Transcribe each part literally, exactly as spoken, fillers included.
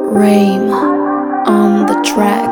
Rain on the track.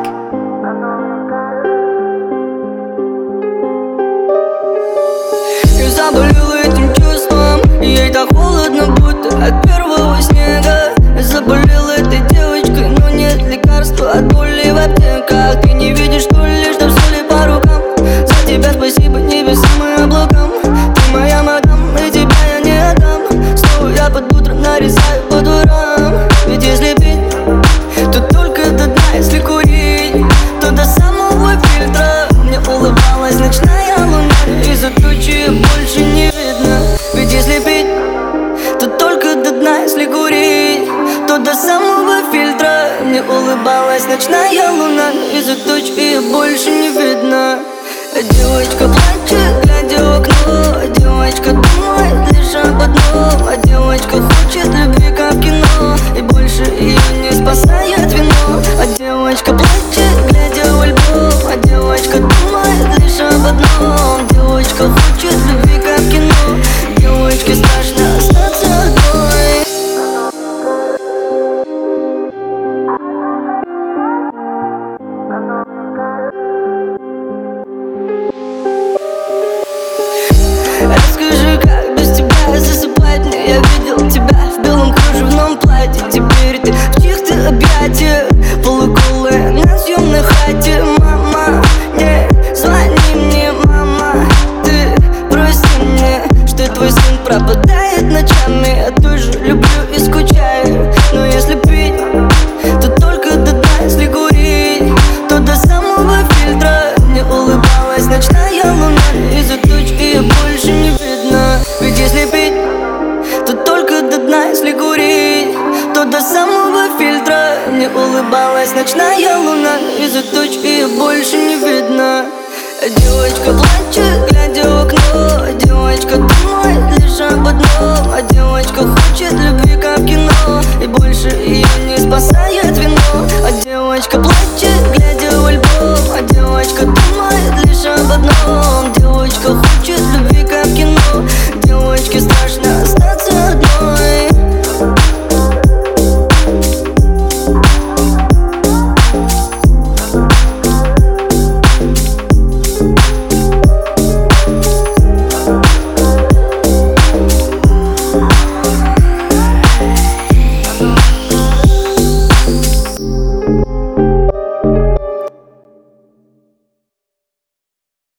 Я заболел этим чувством, ей так холодно, будто от первого снега. Я заболел этой девочкой, но нет лекарства от боли в аптеках. Ты не видишь, что ли, что все ли по рукам? За тебя спасибо небесам и облакам. Ты моя мадам, и тебя я не отдам. Снова я под утро нарезаю по дурам. Ведь если пить, то только до дна, если курить, то до самого фильтра. Мне улыбалась ночная луна, из-за тучи больше не видно. Ведь если пить, то только до дна, если курить, то до самого фильтра. Мне улыбалась ночная луна, из-за туч ее больше не видно. Девочка плачет, глядя в окно. Девочка думает лишь об одном. А девочка хочет любви, как в кино, и больше ее не спасает вино. А девочка плачет, глядя в альбом. А девочка думает лишь об одном. Девочка хочет любви, как в кино. Девочке страшно остаться одной. Расскажи, как без тебя засыпать мне. Я видел тебя в белом кружевном платье. Теперь ты в чьих-то объятиях, полуголая на съемной хате. Мама, не звони мне, мама. Ты прости мне, что твой сын пропадает ночами. Я тоже люблю и скучаю. Но если пить, то только до дна, если курить, то до самого фильтра. Мне улыбалась ночная луна, из-за туч ее больше не видно. Ведь если пить, то только до дна, если курить, то до самого фильтра. Мне улыбалась ночная луна, из-за туч ее больше не видно. Девочка плачет, глядя в окно. Девочка думает лишь об одном.